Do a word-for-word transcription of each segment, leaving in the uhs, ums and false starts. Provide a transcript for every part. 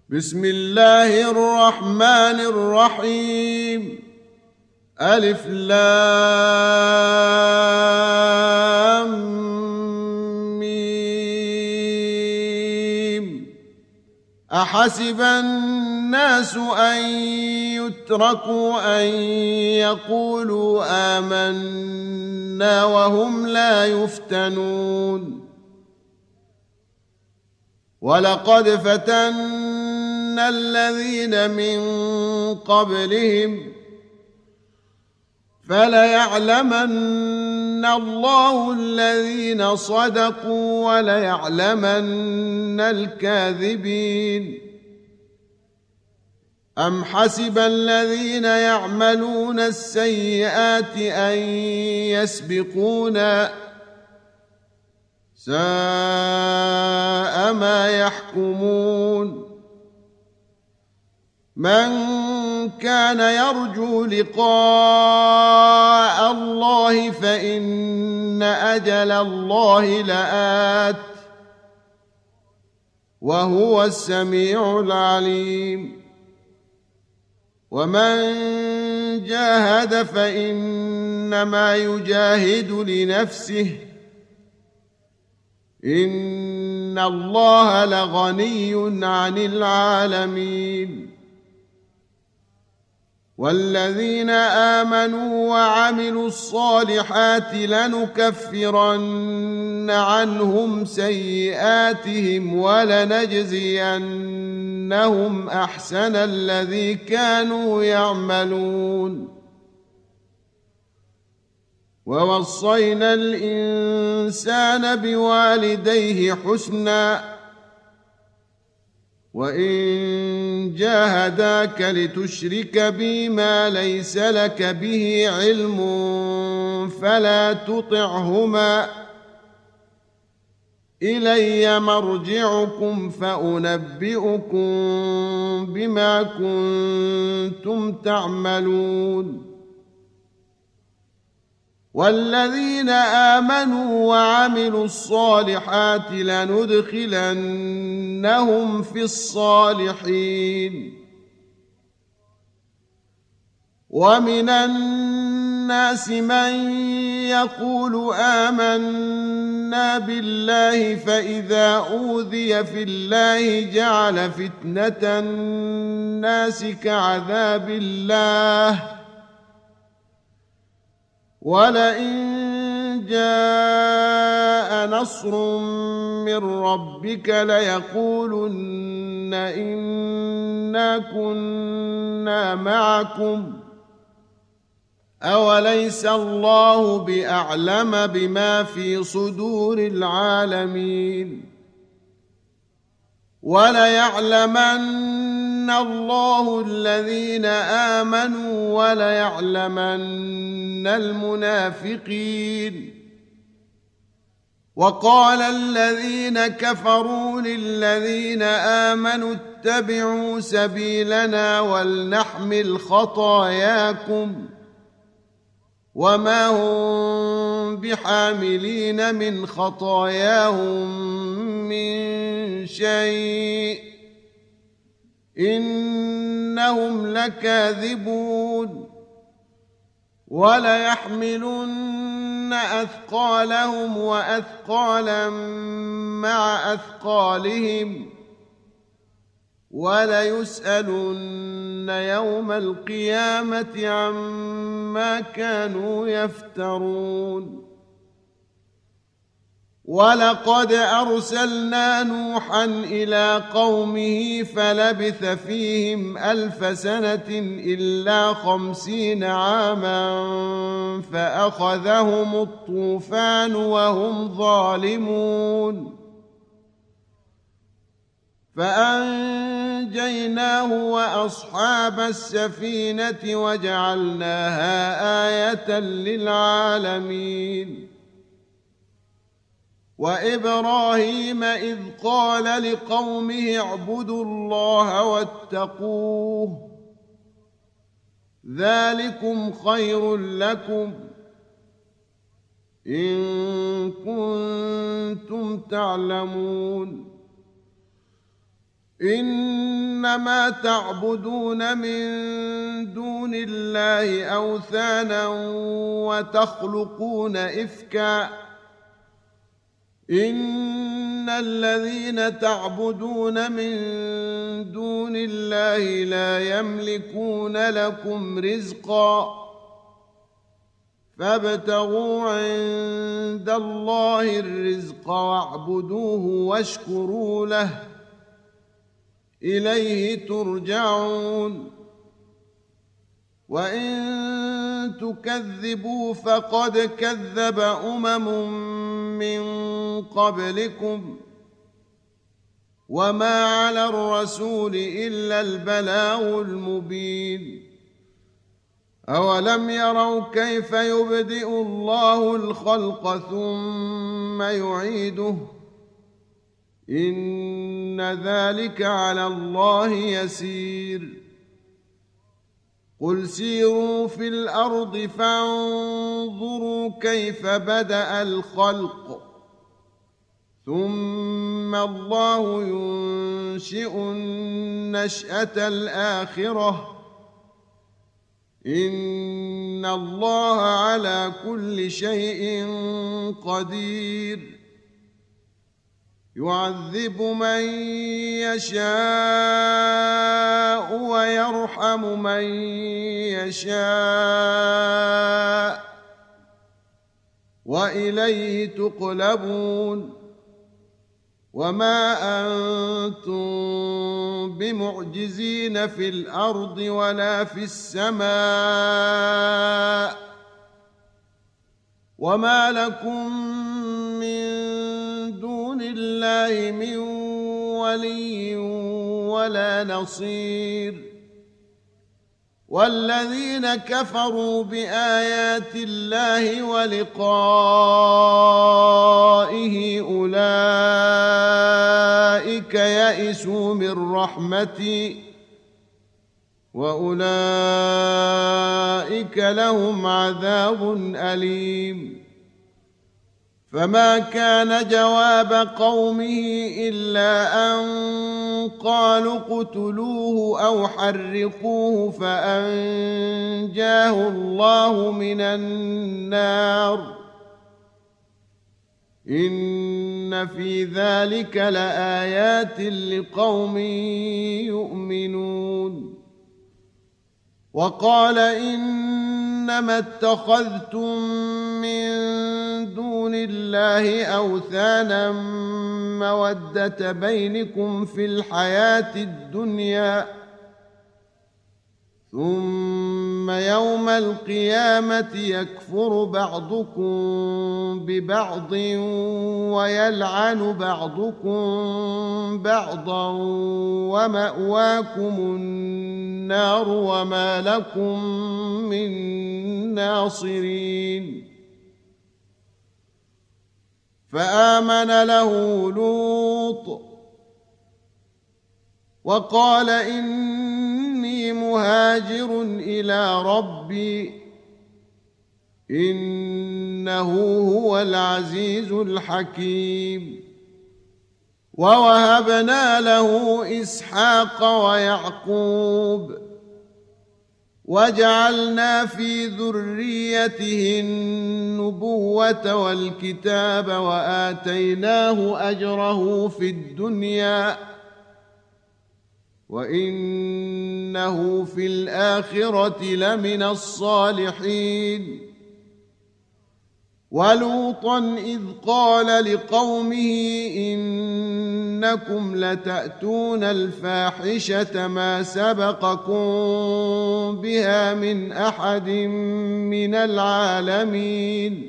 بسم الله الرحمن الرحيم. ألف لام ميم. أحسب الناس أن يتركوا أن يقولوا آمنا وهم لا يفتنون. ولقد فتنا الذين من قبلهم فليعلمن الله الذين صدقوا وليعلمن الكاذبين. أم حسب الذين يعملون السيئات أن يسبقونا ساء ما يحكمون. من كان يرجو لقاء الله فإن أجل الله لآت وهو السميع العليم. ومن جاهد فإنما يجاهد لنفسه إن الله لغني عن العالمين. والذين آمنوا وعملوا الصالحات لنكفرن عنهم سيئاتهم ولنجزينهم أحسن الذي كانوا يعملون. ووصينا الإنسان بوالديه حسنا وإن جاهداك لتشرك بي ما ليس لك به علم فلا تطعهما إلي مرجعكم فأنبئكم بما كنتم تعملون. والذين آمنوا وعملوا الصالحات لندخلنهم في الصالحين. ومن الناس من يقول آمنا بالله فإذا أوذي في الله جعل فتنة الناس كعذاب الله ولئن جاء نصر من ربك ليقولن إنا كنا معكم أوليس الله بأعلم بما في صدور العالمين. وليعلمن الله الذين آمنوا وليعلمن المنافقين. وقال الذين كفروا للذين آمنوا اتبعوا سبيلنا ولنحمل خطاياكم وما هم بحاملين من خطاياهم من شيء إنهم لكاذبون. وليحملن أثقالهم وأثقالا مع أثقالهم وليسألن يوم القيامة عما كانوا يفترون. ولقد أرسلنا نوحا إلى قومه فلبث فيهم ألف سنة إلا خمسين عاما فأخذهم الطوفان وهم ظالمون فأنجيناه وأصحاب السفينة وجعلناها آية للعالمين. وإبراهيم إذ قال لقومه اعبدوا الله واتقوه ذلكم خير لكم إن كنتم تعلمون. إن إنما تعبدون من دون الله أوثانا وتخلقون إفكا إن الذين تعبدون من دون الله لا يملكون لكم رزقا فابتغوا عند الله الرزق واعبدوه واشكروا له إليه ترجعون وإن تكذبوا فقد كذب أمم من قبلكم وما على الرسول إلا البلاغ المبين أولم يروا كيف يبدئ الله الخلق ثم يعيده إن ذلك على الله يسير قل سيروا في الأرض فانظروا كيف بدأ الخلق ثم الله ينشئ النشأة الآخرة إن الله على كل شيء قدير يعذب من يشاء ويرحم من يشاء وإليه تقلبون وما أنتم بمعجزين في الأرض ولا في السماء وما لكم من دون الله من ولي ولا نصير والذين كفروا بآيات الله ولقائه أولئك يئسوا من رحمتي وأولئك لهم عذاب أليم فما كان جواب قومه إلا أن قالوا اقتلوه أو حرقوه فأنجاه الله من النار إن في ذلك لآيات لقوم يؤمنون وقال إنما اتخذتم من دون الله أوثانا مودة بينكم في الحياة الدنيا ثم يوم القيامة يكفر بعضكم ببعض ويلعن بعضكم بعضا ومأواكم النار وما لكم من ناصرين فآمن له لوط وقال إني مهاجر إلى ربي إنه هو العزيز الحكيم ووهبنا له إسحاق ويعقوب وجعلنا في ذريته النبوة والكتاب وآتيناه أجره في الدنيا وإنه في الآخرة لمن الصالحين ولوطا إذ قال لقومه إنكم لتأتون الفاحشة ما سبقكم بها من أحد من العالمين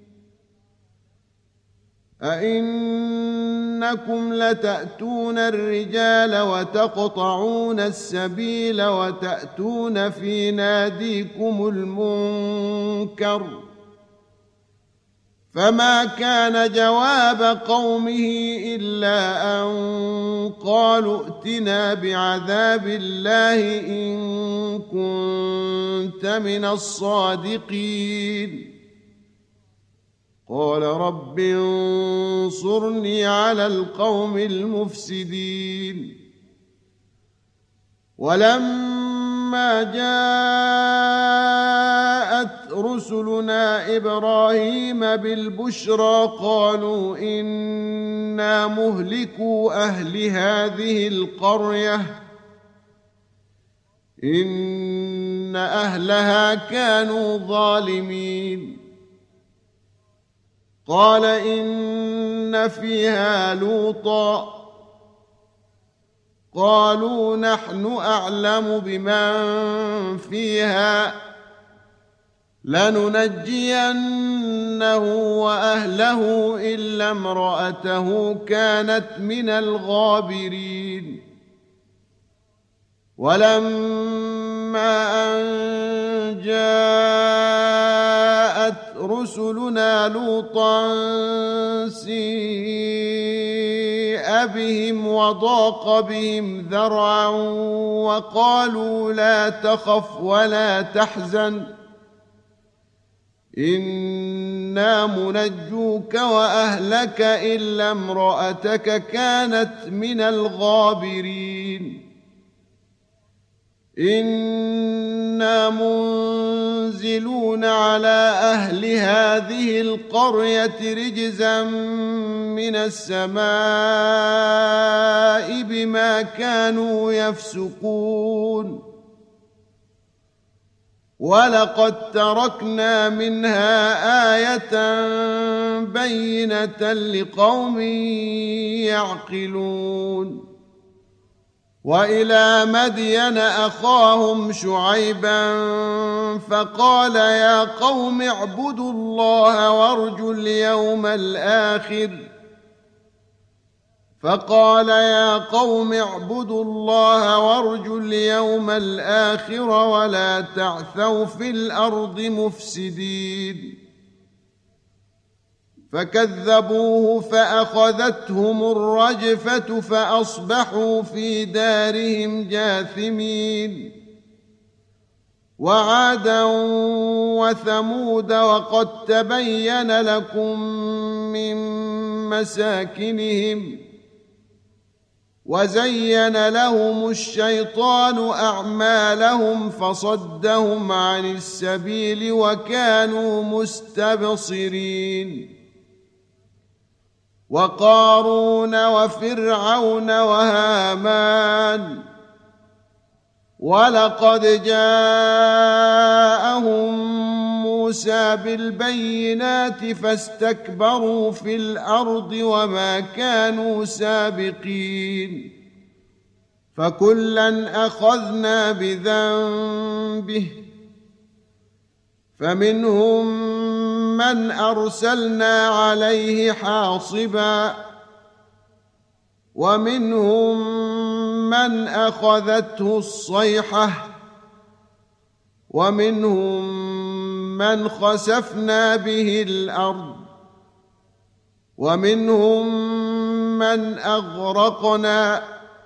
أئنكم لتأتون الرجال وتقطعون السبيل وتأتون في ناديكم المنكر فما كان جواب قومه إلا أن قالوا ائتنا بعذاب الله إن كنت من الصادقين قال رب انصرني على القوم المفسدين ولما جاءت رسلنا إبراهيم بالبشرى قالوا إنا مهلكو أهل هذه القرية إن أهلها كانوا ظالمين قال إن فيها لوطا قالوا نحن أعلم بمن فيها لننجينه وأهله إلا امرأته كانت من الغابرين ولما أن جاءت رسلنا لوطا سيء بهم وضاق بهم ذرعا وقالوا لا تخف ولا تحزن إنا منجوك وأهلك إلا امرأتك كانت من الغابرين إنا منزلون على أهل هذه القرية رجزا من السماء بما كانوا يفسقون ولقد تركنا منها آية بينة لقوم يعقلون وإلى مدين أخاهم شعيبا فقال يا قوم اعبدوا الله وارجوا اليوم الآخر فقال يا قوم اعبدوا الله وارجوا اليوم الآخر ولا تعثوا في الأرض مفسدين فكذبوه فأخذتهم الرجفة فأصبحوا في دارهم جاثمين وعادا وثمود وقد تبين لكم من مساكنهم وزين لهم الشيطان أعمالهم فصدهم عن السبيل وكانوا مستبصرين وقارون وفرعون وهامان ولقد جاءهم موسى بالبينات فاستكبروا في الأرض وما كانوا سابقين فكلا أخذنا بذنبه فمنهم من أرسلنا عليه حاصبا ومنهم من أخذته الصيحة ومنهم من خسفنا به الأرض ومنهم من أغرقنا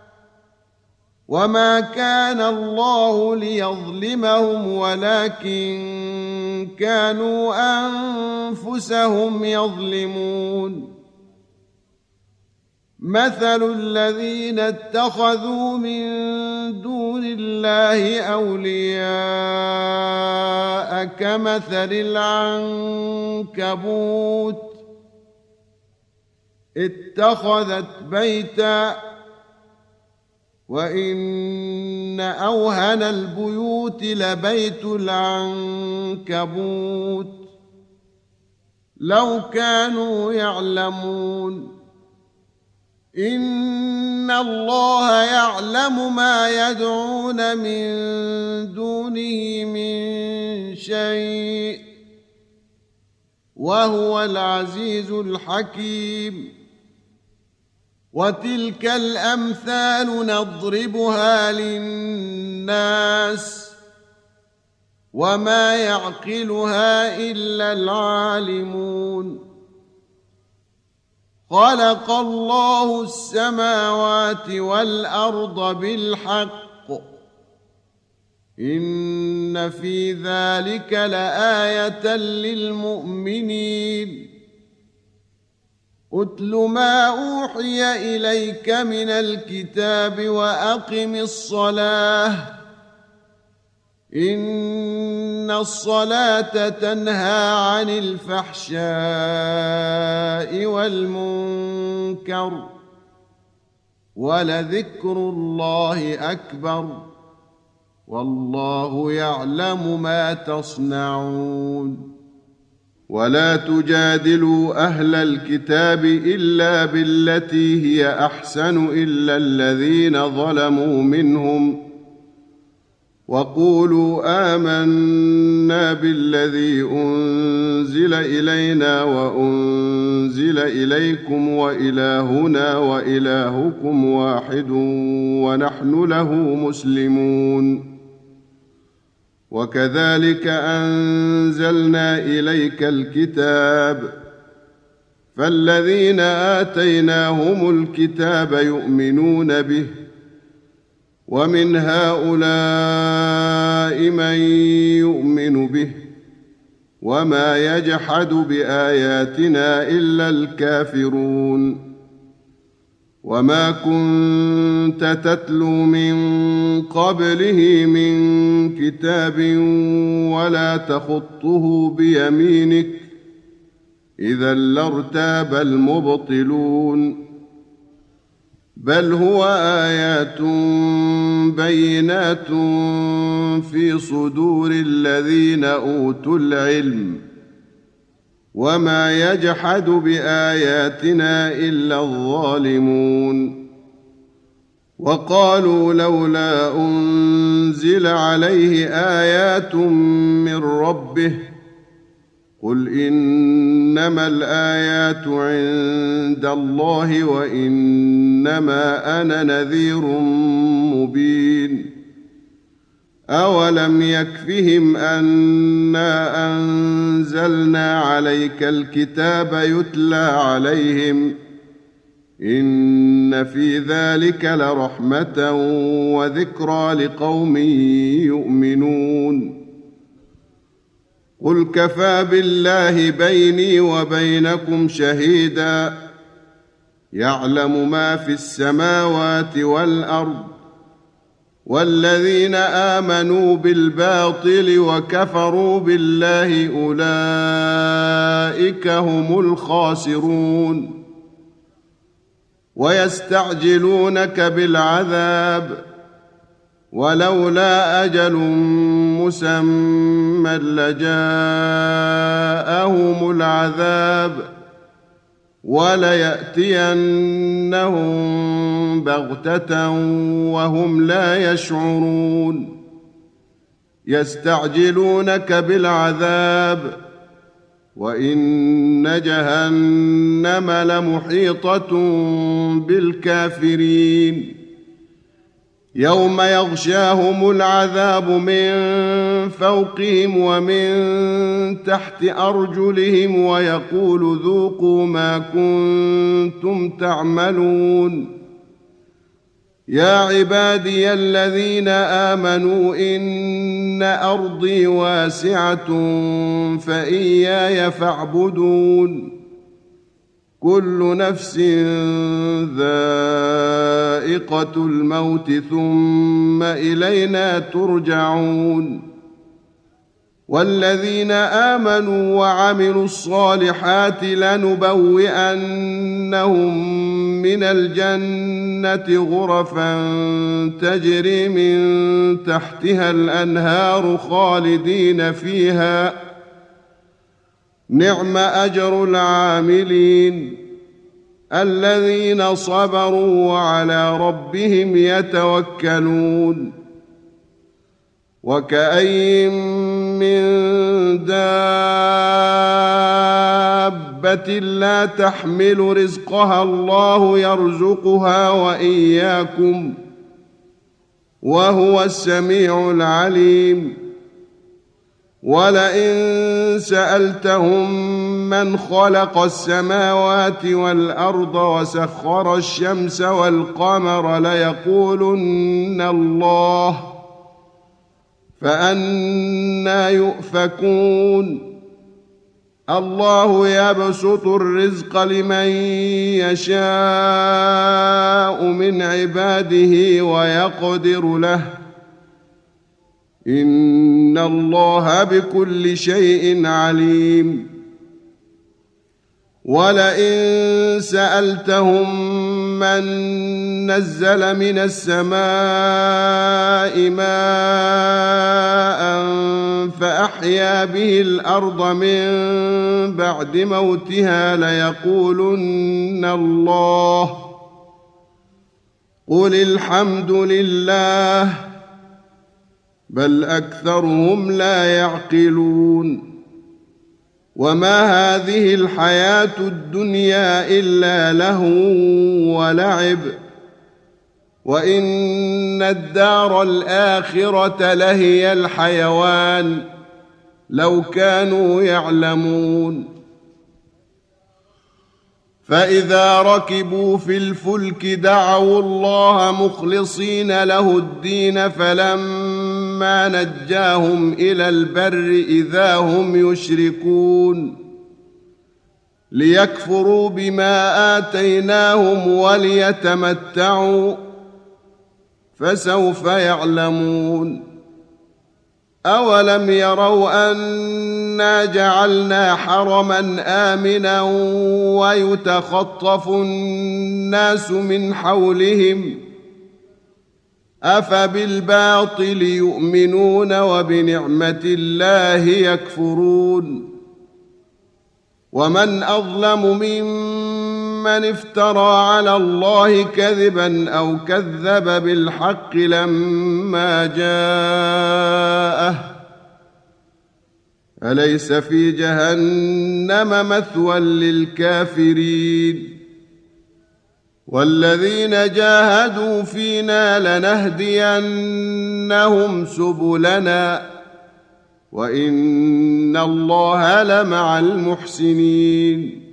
وما كان الله ليظلمهم ولكن كانوا أنفسهم يظلمون مثل الذين اتخذوا من دون الله أولياء كمثل العنكبوت اتخذت بيتا وإن أوهن البيوت لبيت العنكبوت لو كانوا يعلمون إن الله يعلم ما يدعون من دونه من شيء وهو العزيز الحكيم وتلك الأمثال نضربها للناس وما يعقلها إلا العالمون خلق الله السماوات والأرض بالحق إن في ذلك لآية للمؤمنين أتل ما أوحي إليك من الكتاب وأقم الصلاة إن الصلاة تنهى عن الفحشاء والمنكر ولذكر الله أكبر والله يعلم ما تصنعون ولا تجادلوا أهل الكتاب إلا بالتي هي أحسن إلا الذين ظلموا منهم وقولوا آمنا بالذي أنزل إلينا وأنزل إليكم وإلهنا وإلهكم واحد ونحن له مسلمون وكذلك أنزلنا إليك الكتاب فالذين آتيناهم الكتاب يؤمنون به ومن هؤلاء من يؤمن به وما يجحد بآياتنا إلا الكافرون وما كنت تتلو من قبله من كتاب ولا تخطه بيمينك إذا لارتاب المبطلون بل هو آيات بينات في صدور الذين أوتوا العلم وما يجحد بآياتنا إلا الظالمون وقالوا لولا أنزل عليه آيات من ربه قل إنما الآيات عند الله وإنما أنا نذير مبين أولم يكفهم أنا أنزلنا عليك الكتاب يتلى عليهم إن في ذلك لرحمة وذكرى لقوم يؤمنون قل كفى بالله بيني وبينكم شهيدا يعلم ما في السماوات والأرض والذين آمنوا بالباطل وكفروا بالله أولئك هم الخاسرون ويستعجلونك بالعذاب ولولا أجل مسمى لجاءهم العذاب وليأتينهم بغتة وهم لا يشعرون يستعجلونك بالعذاب وإن جهنم لمحيطة بالكافرين يوم يغشاهم العذاب من فوقهم ومن تحت أرجلهم ويقول ذوقوا ما كنتم تعملون يا عبادي الذين آمنوا إن أرضي واسعة فإياي فاعبدون كل نفس ذائقة الموت ثم إلينا ترجعون والذين آمنوا وعملوا الصالحات لنبوئنهم من الجنة غرفا تجري من تحتها الأنهار خالدين فيها نعم أجر العاملين الذين صبروا وعلى ربهم يتوكلون وكأين من دابة لا تحمل رزقها الله يرزقها وإياكم وهو السميع العليم ولئن سألتهم من خلق السماوات والأرض وسخر الشمس والقمر ليقولن الله فأنى يؤفكون الله يبسط الرزق لمن يشاء من عباده ويقدر له إن الله بكل شيء عليم ولئن سألتهم من نزل من السماء ماء فأحيا به الأرض من بعد موتها ليقولن الله قل الحمد لله بل أكثرهم لا يعقلون وما هذه الحياة الدنيا إلا لهو ولعب وإن الدار الآخرة لهي الحيوان لو كانوا يعلمون فإذا ركبوا في الفلك دعوا الله مخلصين له الدين فلما نجاهم إلى البر إذا هم يشركون ليكفروا بما آتيناهم وليتمتعوا فسوف يعلمون أولم يروا أنا جعلنا حرما آمنا ويتخطف الناس من حولهم أفبالباطل يؤمنون وبنعمة الله يكفرون ومن أظلم ممن افترى على الله كذبا أو كذب بالحق لما جاءه أليس في جهنم مثوى للكافرين والذين جاهدوا فينا لنهدينهم سبلنا وإن الله لمع المحسنين